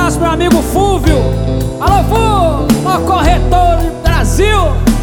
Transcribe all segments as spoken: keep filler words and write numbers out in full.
abraço pro amigo Fúvio. Alô, Fúvio, ó, corretor do Brasil.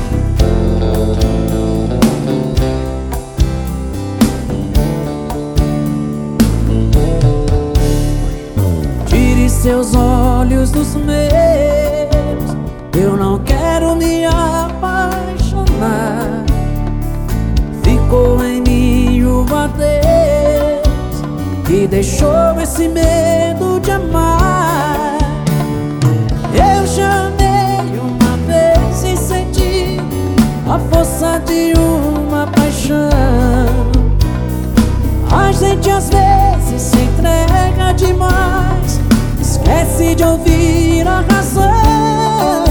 Tire seus olhos dos meus, eu não quero me apaixonar. Ficou em mim o adeus que deixou esse medo de amar. Eu chamei uma vez e senti a força de uma paixão. A gente às vezes se entrega demais, esquece de ouvir a razão.